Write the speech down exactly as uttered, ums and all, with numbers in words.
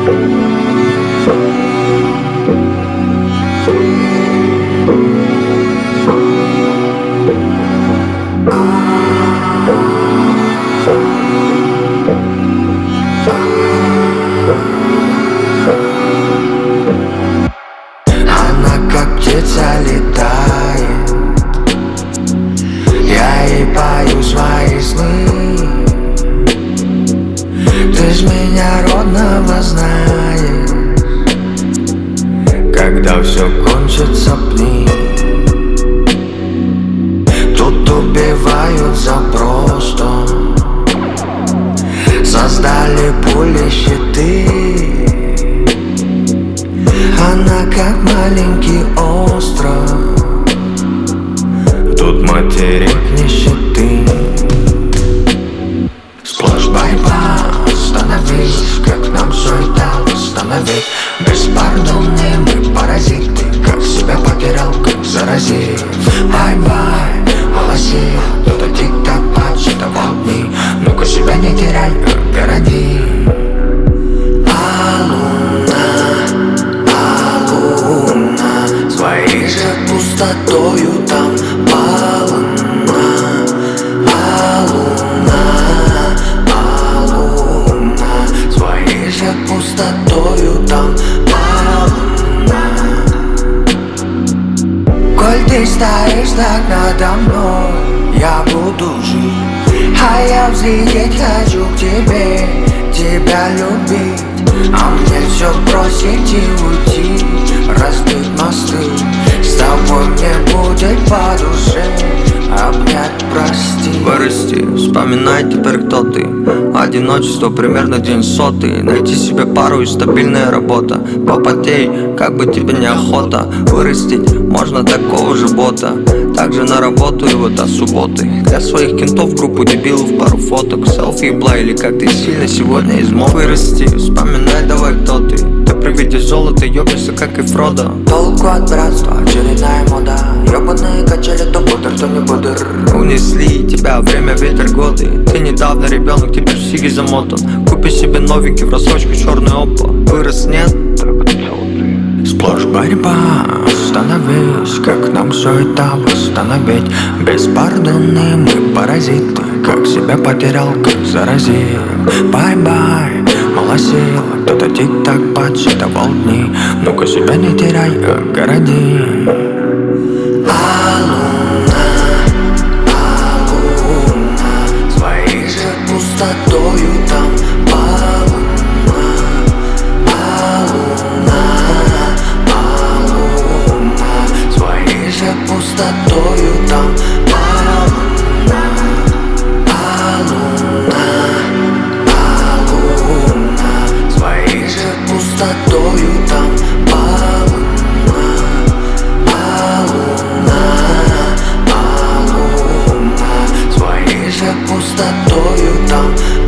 Она как птица летает, я ей пою свои сны. Ты ж меня родного знаешь, когда все кончится, пни. Тут убивают за просто, создали пули, щиты. Она как маленький остров, тут материк нищеты. Сплошь борьба, остановись, как нам все это восстановить. Беспардонные мы паразиты, как себя потерял, как заразил. Бай-бай, голоси, кто-то тик-так подсчитывал дни. Ну-ка себя не теряй, городи. Своей же пустотою там полна. А луна, а луна, своей же пустотою там полна. Коль ты стоишь так надо мной, я буду жить, а я взлететь хочу к тебе, тебя любить. А мне все бросить и уйти, разбить мосты. С тобой мне будет по душе, обнять, прости. Вырасти, вспоминай теперь, кто ты. Одиночество примерно день сотый. Найти себе пару и стабильная работа. Попотей, как бы тебе неохота. Вырастить можно такого же бота. Также на работу и вот до субботы. Для своих кентов группу дебилов пару фоток. Селфи и бла, или как ты сильно сегодня измог. Вырасти, вспоминай давай, кто ты. Ты при виде золота ёбнешься, как и Фродо. Толку от братства, очередная мода. Ёбаные качели, то пудр, то не пудр. Унесли тебя время, ветер, годы. Ты недавно ребенок, теперь в сиги замотан. Купи себе новенький в рассрочку, черный опа. Вырос нет, только ты целый. Сплошь борьба, остановись, как нам все это восстановить. Беспардонные мы паразиты, как себя потерял, как заразил. Бай-бай, малосил, кто-то тик-так подсчитывал дни. Ну-ка себя не теряй, городи. А луна, а луна, своей же пустотою там полна. А луна, а луна, своей же пустотою там полна. А луна, а луна, своей же пустотою там полна. А луна, а луна, своей же пустотою там